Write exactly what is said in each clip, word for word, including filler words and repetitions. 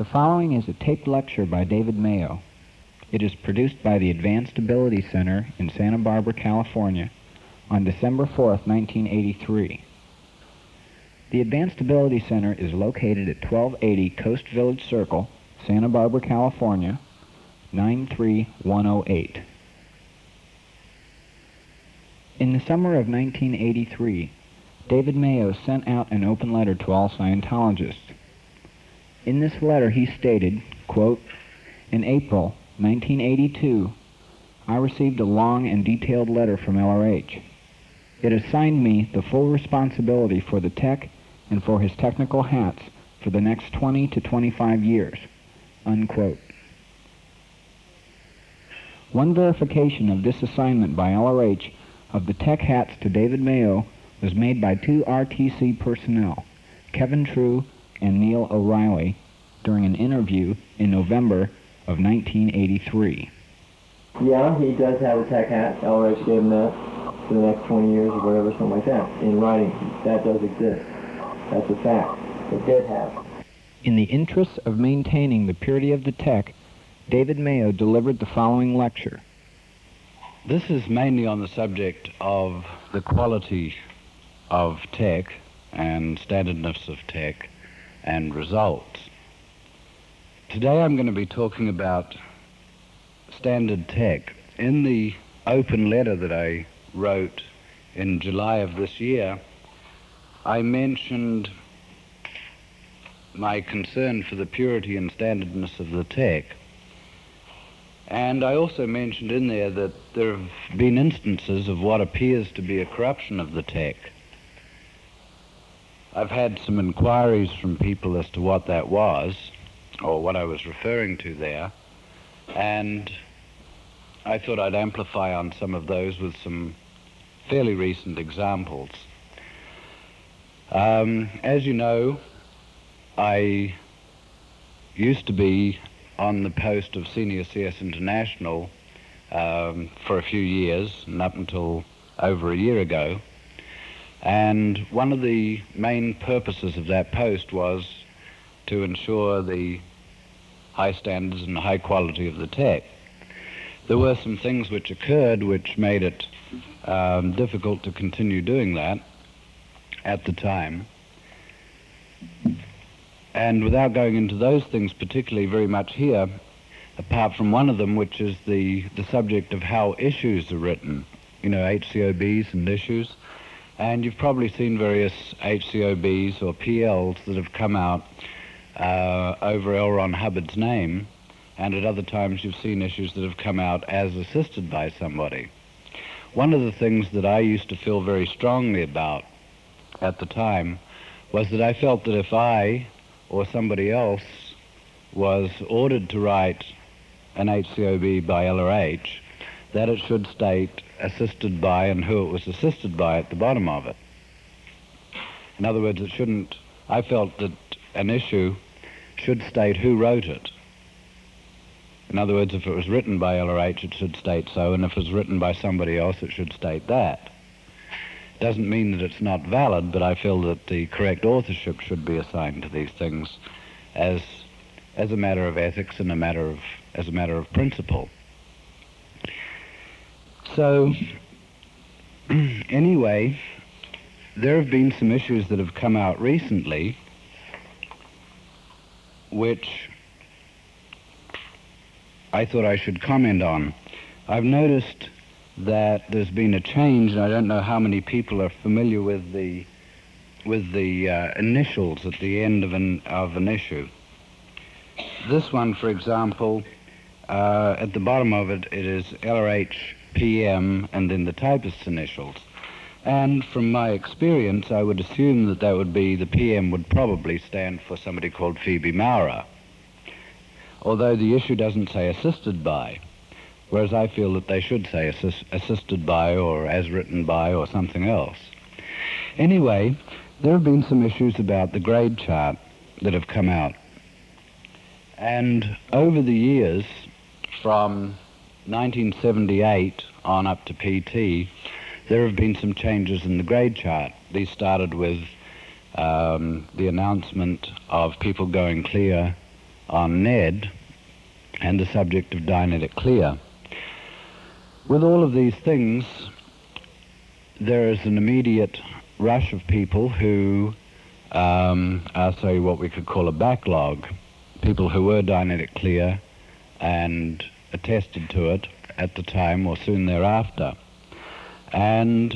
The following is a taped lecture by David Mayo. It is produced by the Advanced Ability Center in Santa Barbara, California, on December fourth, nineteen eighty-three. The Advanced Ability Center is located at twelve eighty Coast Village Circle, Santa Barbara, California, nine three one oh eight. In the summer of nineteen eighty-three, David Mayo sent out an open letter to all Scientologists. In this letter he stated, quote, "In April nineteen eighty-two, I received a long and detailed letter from L R H. It assigned me the full responsibility for the tech and for his technical hats for the next twenty to twenty-five years." Unquote. One verification of this assignment by L R H of the tech hats to David Mayo was made by two R T C personnel, Kevin True and Neil O'Reilly, during an interview in November of nineteen eighty-three. Yeah, he does have a tech hat. L R H gave him that for the next twenty years or whatever, something like that. In writing, that does exist. That's a fact. It did have. In the interests of maintaining the purity of the tech, David Mayo delivered the following lecture. This is mainly on the subject of the quality of tech and standardness of tech and results. Today I'm going to be talking about standard tech. In the open letter that I wrote in July of this year, I mentioned my concern for the purity and standardness of the tech. And I also mentioned in there that there have been instances of what appears to be a corruption of the tech. I've had some inquiries from people as to what that was, or what I was referring to there, and I thought I'd amplify on some of those with some fairly recent examples. Um, as you know, I used to be on the post of Senior C S International um, for a few years, and up until over a year ago. And one of the main purposes of that post was to ensure the high standards and high quality of the tech. There were some things which occurred which made it um, difficult to continue doing that at the time. And without going into those things particularly very much here, apart from one of them, which is the, the subject of how issues are written, you know, H C O Bs and issues. And you've probably seen various H C O Bs or P Ls that have come out uh, over L. Ron Hubbard's name, and at other times you've seen issues that have come out as assisted by somebody. One of the things that I used to feel very strongly about at the time was that I felt that if I or somebody else was ordered to write an H C O B by L R H, that it should state assisted by and who it was assisted by at the bottom of it. In other words, it shouldn't, I felt that an issue should state who wrote it. In other words, if it was written by L R H, it should state so, and if it was written by somebody else, it should state that. Doesn't mean that it's not valid, but I feel that the correct authorship should be assigned to these things as as a matter of ethics and a matter of as a matter of principle. So anyway, there have been some issues that have come out recently which I thought I should comment on. I've noticed that there's been a change, and I don't know how many people are familiar with the with the uh, initials at the end of an of an issue. This one, for example, uh, at the bottom of it, it is L R H P M and then the typist's initials. And from my experience, I would assume that that would be, the P M would probably stand for somebody called Phoebe Maurer, although the issue doesn't say assisted by. Whereas I feel that they should say assist, assisted by or as written by or something else. Anyway, there have been some issues about the grade chart that have come out. And over the years, from nineteen seventy-eight on up to P T, there have been some changes in the grade chart. These started with um, the announcement of people going clear on Ned and the subject of Dianetic Clear. With all of these things, there is an immediate rush of people who um, are, say, what we could call a backlog, people who were Dianetic Clear and attested to it at the time or soon thereafter. And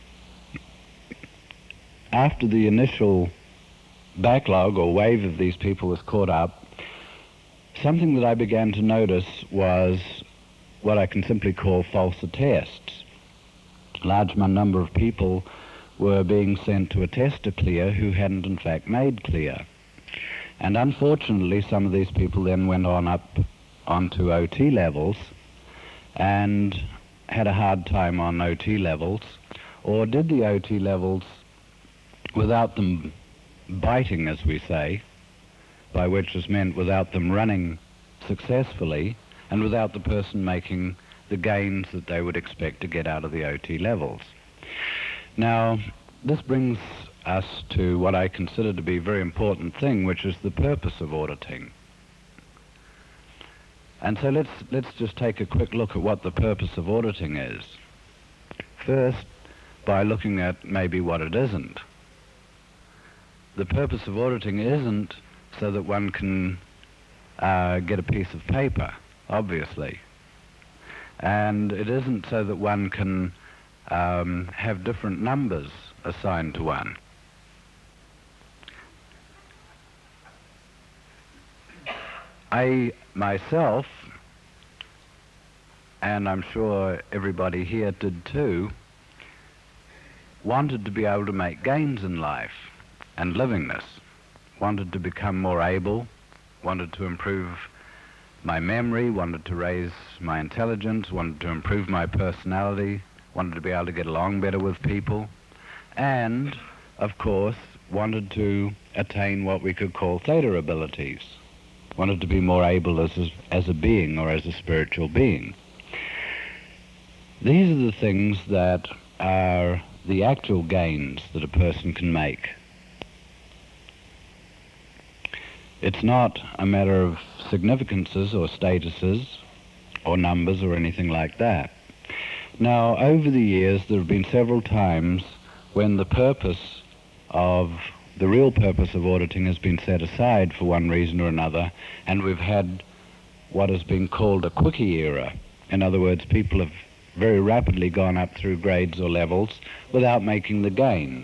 after the initial backlog or wave of these people was caught up, something that I began to notice was what I can simply call false attests. A large number of people were being sent to attest to Clear who hadn't in fact made Clear. And unfortunately, some of these people then went on up onto O T levels and had a hard time on O T levels, or did the O T levels without them biting, as we say, by which is meant without them running successfully and without the person making the gains that they would expect to get out of the O T levels. Now, this brings us to what I consider to be a very important thing, which is the purpose of auditing. And so let's, let's just take a quick look at what the purpose of auditing is. First, by looking at maybe what it isn't. The purpose of auditing isn't so that one can uh, get a piece of paper, obviously. And it isn't so that one can um, have different numbers assigned to one. I myself, and I'm sure everybody here did too, wanted to be able to make gains in life and livingness, wanted to become more able, wanted to improve my memory, wanted to raise my intelligence, wanted to improve my personality, wanted to be able to get along better with people, and, of course, wanted to attain what we could call theta abilities, wanted to be more able as a, as a being or as a spiritual being. These are the things that are the actual gains that a person can make. It's not a matter of significances or statuses or numbers or anything like that. Now, over the years, there have been several times when the purpose of, the real purpose of auditing has been set aside for one reason or another, and we've had what has been called a quickie era. In other words, people have very rapidly gone up through grades or levels without making the gains.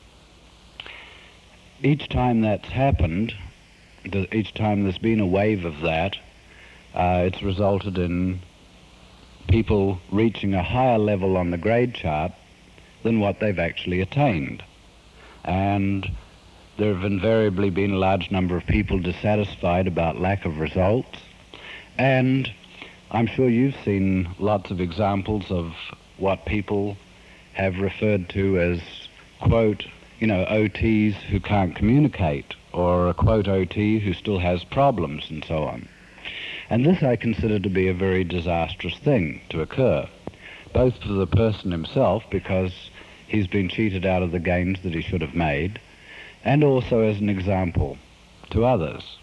Each time that's happened, each time there's been a wave of that, uh, it's resulted in people reaching a higher level on the grade chart than what they've actually attained. And there have invariably been a large number of people dissatisfied about lack of results. And I'm sure you've seen lots of examples of what people have referred to as, quote, you know, O Ts who can't communicate, or a quote O T who still has problems, and so on. And this I consider to be a very disastrous thing to occur, both for the person himself, because he's been cheated out of the gains that he should have made, and also as an example to others.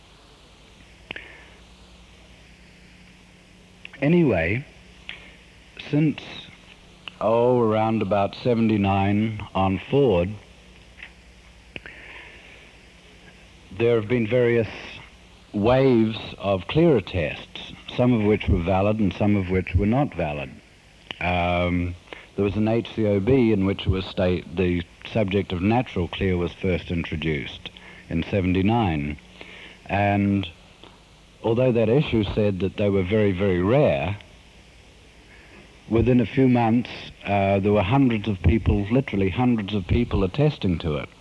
Anyway, since, oh, around about seventy-nine on forward, there have been various waves of clearer tests, some of which were valid and some of which were not valid. Um, there was an H C O B in which it was state the subject of natural clear was first introduced in seventy-nine, and although that issue said that they were very, very rare, within a few months uh, there were hundreds of people, literally hundreds of people attesting to it.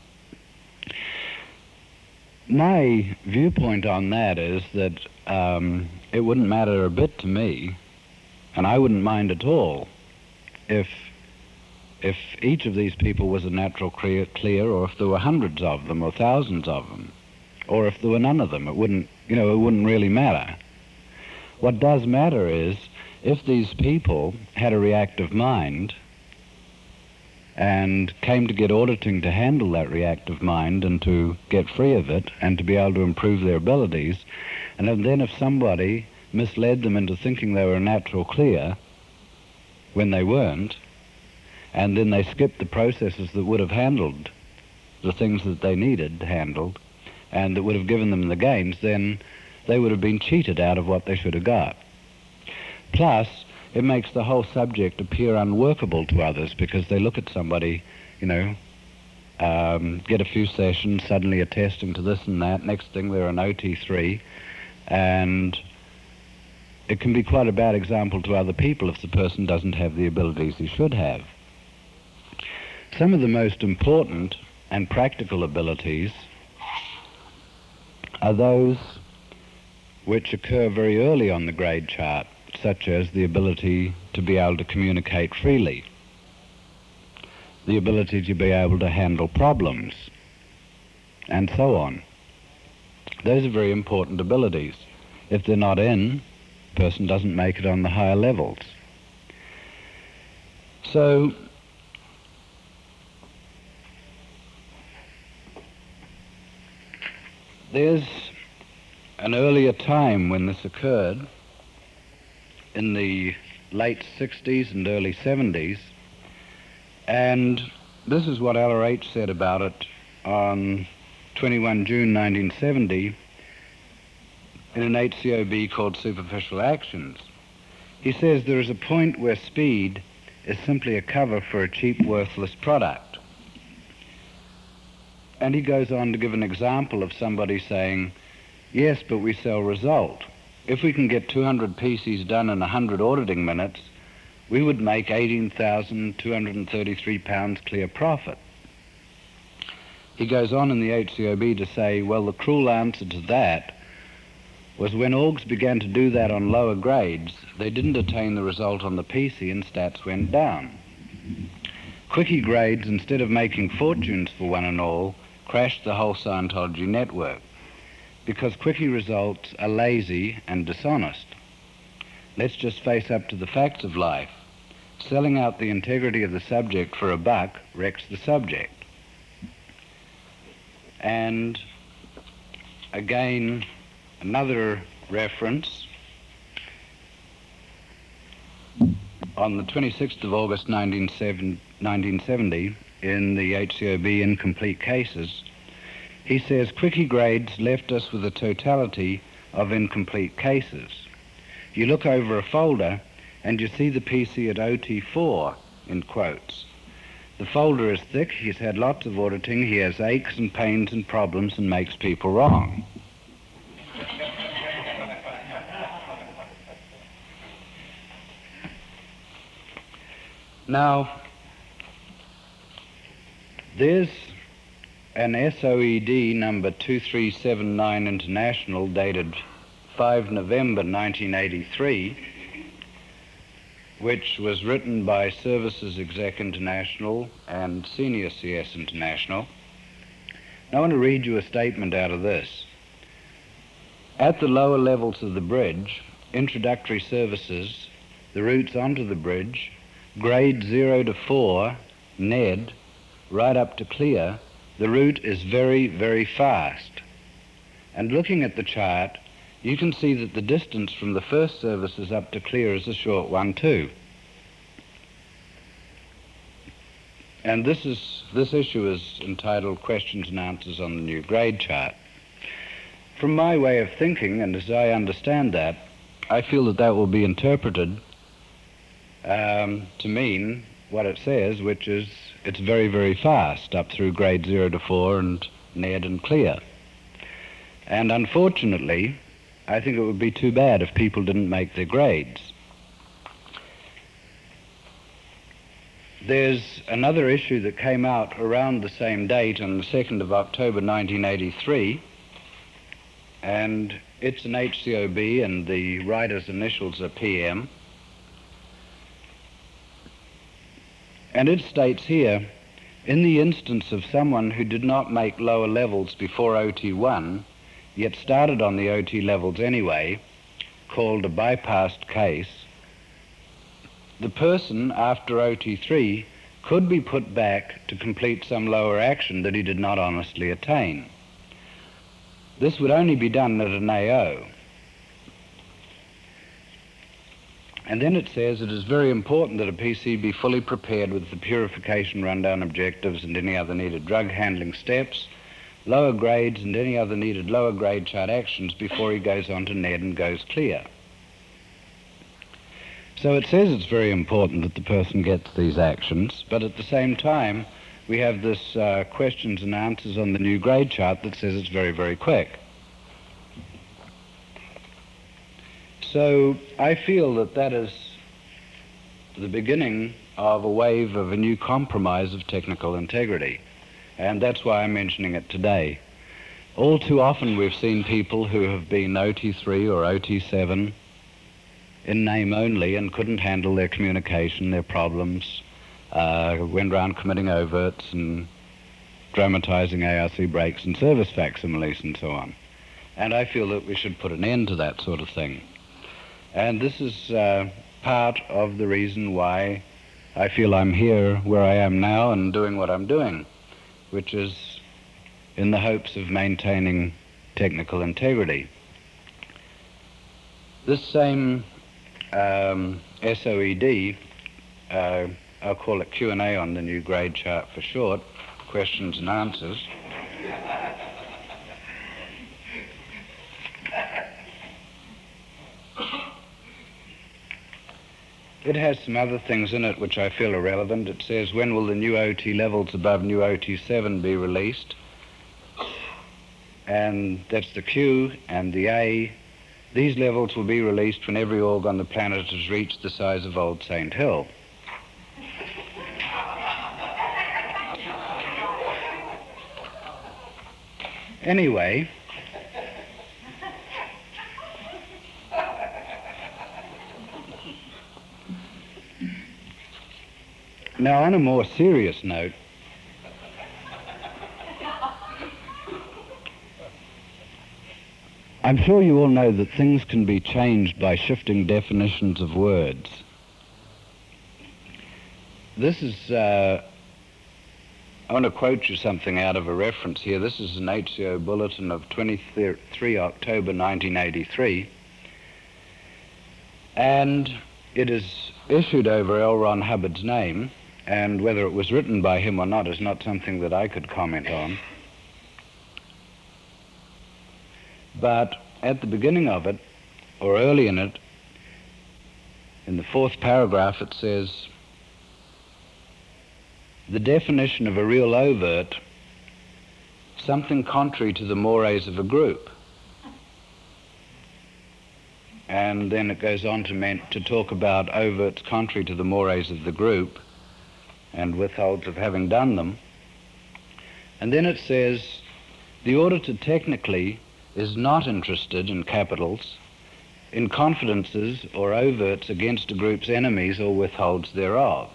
My viewpoint on that is that um, it wouldn't matter a bit to me, and I wouldn't mind at all, if if each of these people was a natural clear, clear, or if there were hundreds of them or thousands of them, or if there were none of them. It wouldn't, you know, it wouldn't really matter. What does matter is if these people had a reactive mind and came to get auditing to handle that reactive mind and to get free of it and to be able to improve their abilities. And then if somebody misled them into thinking they were natural clear when they weren't, and then they skipped the processes that would have handled the things that they needed handled and that would have given them the gains, then they would have been cheated out of what they should have got. Plus, it makes the whole subject appear unworkable to others because they look at somebody, you know, um, get a few sessions, suddenly attesting to this and that, next thing they're an O T three, and it can be quite a bad example to other people if the person doesn't have the abilities he should have. Some of the most important and practical abilities are those which occur very early on the grade chart, such as the ability to be able to communicate freely, the ability to be able to handle problems, and so on. Those are very important abilities. If they're not in, the person doesn't make it on the higher levels. So, there's an earlier time when this occurred, in the late sixties and early seventies, and this is what L R H said about it on twenty-first June nineteen seventy in an H C O B called Superficial Actions. He says there is a point where speed is simply a cover for a cheap, worthless product. And he goes on to give an example of somebody saying, yes, but we sell result. If we can get two hundred P Cs done in one hundred auditing minutes, we would make eighteen thousand two hundred thirty-three pounds clear profit. He goes on in the H C O B to say, well, the cruel answer to that was when orgs began to do that on lower grades, they didn't attain the result on the P C and stats went down. Quickie grades, instead of making fortunes for one and all, crashed the whole Scientology network, because quickie results are lazy and dishonest. Let's just face up to the facts of life. Selling out the integrity of the subject for a buck wrecks the subject. And again, another reference, on the twenty-sixth of August nineteen seventy, in the H C O B Incomplete Cases, he says, quickie grades left us with a totality of incomplete cases. You look over a folder and you see the P C at O T four, in quotes. The folder is thick, he's had lots of auditing, he has aches and pains and problems and makes people wrong. Now, there's an S O E D number two three seven nine International dated the fifth of November nineteen eighty-three, which was written by Services Exec International and Senior C S International. I want to read you a statement out of this. At the lower levels of the bridge, introductory services, the routes onto the bridge, grade zero to four, N E D, right up to clear, the route is very, very fast. And looking at the chart, you can see that the distance from the first services up to clear is a short one too. And this is this issue is entitled Questions and Answers on the New Grade Chart. From my way of thinking, and as I understand that, I feel that that will be interpreted um, to mean what it says, which is it's very, very fast up through grade zero to four and N E D and clear. And unfortunately, I think it would be too bad if people didn't make their grades. There's another issue that came out around the same date on the second of October nineteen eighty-three, and it's an H C O B and the writer's initials are P M. And it states here, in the instance of someone who did not make lower levels before O T one, yet started on the O T levels anyway, called a bypassed case, the person after O T three could be put back to complete some lower action that he did not honestly attain. This would only be done at an A O. And then it says it is very important that a P C be fully prepared with the purification rundown objectives and any other needed drug handling steps, lower grades and any other needed lower grade chart actions before he goes on to N E D and goes clear. So it says it's very important that the person gets these actions, but at the same time we have this uh, questions and answers on the new grade chart that says it's very, very quick. So I feel that that is the beginning of a wave of a new compromise of technical integrity, and that's why I'm mentioning it today. All too often we've seen people who have been O T three or O T seven in name only and couldn't handle their communication, their problems, uh, went around committing overts and dramatizing A R C breaks and service facsimiles and so on. And I feel that we should put an end to that sort of thing. And this is uh, part of the reason why I feel I'm here where I am now and doing what I'm doing, which is in the hopes of maintaining technical integrity. This same um, S O E D, uh, I'll call it Q and A on the new grade chart for short, questions and answers. It has some other things in it which I feel are relevant. It says, when will the new O T levels above new O T seven be released? And that's the Q and the A. These levels will be released when every org on the planet has reached the size of Old Saint Hill. Anyway, now on a more serious note, I'm sure you all know that things can be changed by shifting definitions of words. This is, uh, I want to quote you something out of a reference here. This is an H C O bulletin of twenty-third October nineteen eighty-three, and it is issued over L. Ron Hubbard's name, and whether it was written by him or not is not something that I could comment on. But at the beginning of it, or early in it, in the fourth paragraph, it says, the definition of a real overt, something contrary to the mores of a group. And then it goes on to, meant to talk about overts contrary to the mores of the group and withholds of having done them. And then it says, the auditor technically is not interested, in capitals, in confidences or overts against a group's enemies or withholds thereof.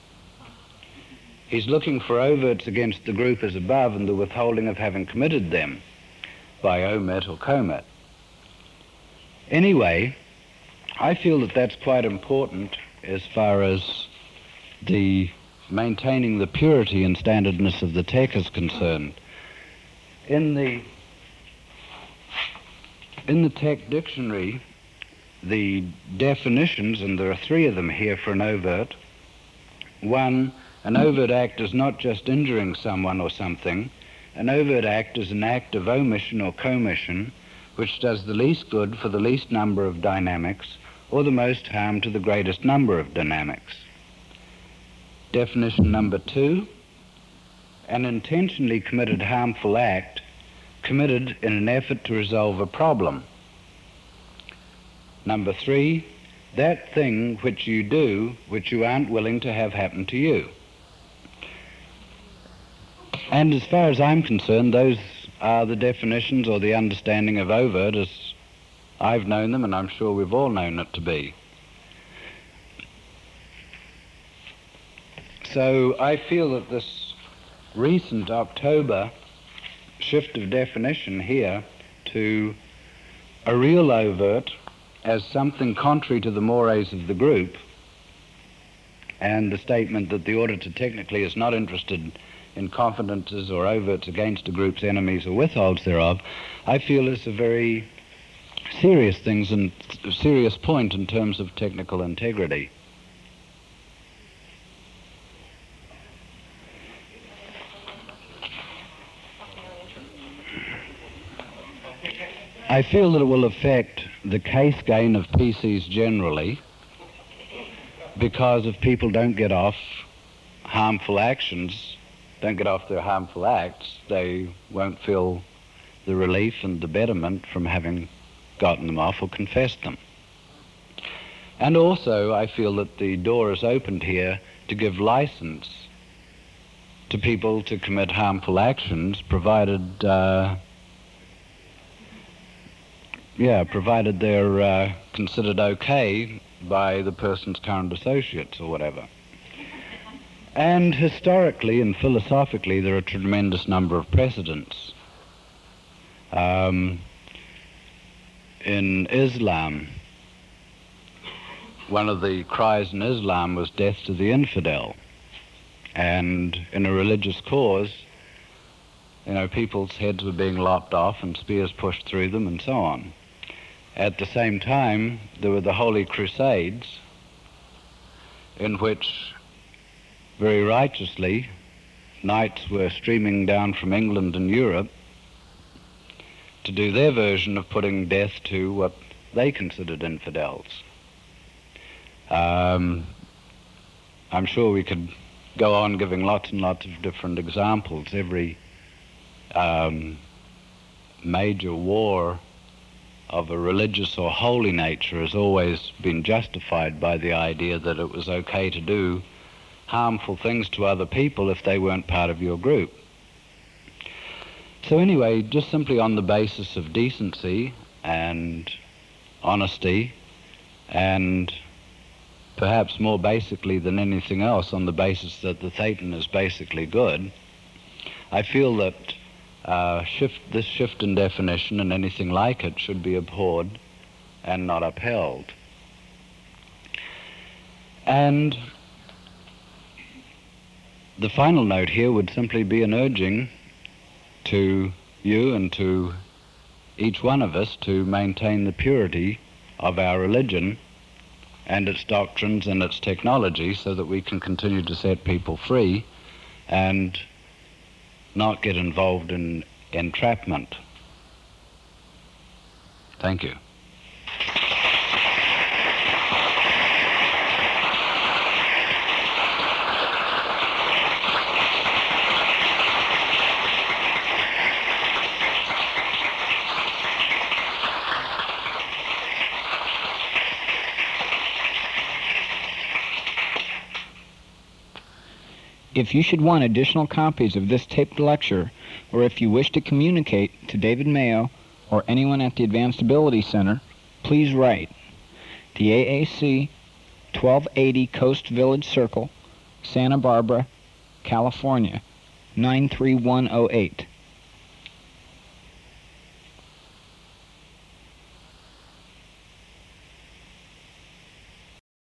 He's looking for overts against the group as above and the withholding of having committed them by omit or commit. Anyway, I feel that that's quite important as far as the maintaining the purity and standardness of the tech is concerned. In the in the tech dictionary, the definitions, and there are three of them here for an overt. One, an overt act is not just injuring someone or something. An overt act is an act of omission or commission which does the least good for the least number of dynamics or the most harm to the greatest number of dynamics. Definition number two, an intentionally committed harmful act committed in an effort to resolve a problem. Number three, that thing which you do which you aren't willing to have happen to you. And as far as I'm concerned, those are the definitions or the understanding of overt as I've known them, and I'm sure we've all known it to be. So I feel that this recent October shift of definition here to a real overt as something contrary to the mores of the group and the statement that the auditor technically is not interested in confidences or overts against a group's enemies or withholds thereof, I feel is a very serious things and serious point in terms of technical integrity. I feel that it will affect the case gain of P Cs generally, because if people don't get off harmful actions, don't get off their harmful acts, they won't feel the relief and the betterment from having gotten them off or confessed them. And also, I feel that the door is opened here to give license to people to commit harmful actions, provided, uh, yeah, provided they're uh, considered okay by the person's current associates or whatever. And historically and philosophically, there are a tremendous number of precedents. Um, in Islam, one of the cries in Islam was death to the infidel. And in a religious cause, you know, people's heads were being lopped off and spears pushed through them and so on. At the same time, there were the Holy Crusades, in which, very righteously, knights were streaming down from England and Europe to do their version of putting death to what they considered infidels. Um, I'm sure we could go on giving lots and lots of different examples. Every um, major war of a religious or holy nature has always been justified by the idea that it was okay to do harmful things to other people if they weren't part of your group. So anyway, just simply on the basis of decency and honesty, and perhaps more basically than anything else on the basis that the Thetan is basically good, I feel that uh, shift, this shift in definition and anything like it should be abhorred and not upheld. And the final note here would simply be an urging to you and to each one of us to maintain the purity of our religion and its doctrines and its technology so that we can continue to set people free and not get involved in entrapment. Thank you. If you should want additional copies of this taped lecture, or if you wish to communicate to David Mayo or anyone at the Advanced Ability Center, please write the A A C, twelve eighty Coast Village Circle, Santa Barbara, California, nine three one oh eight.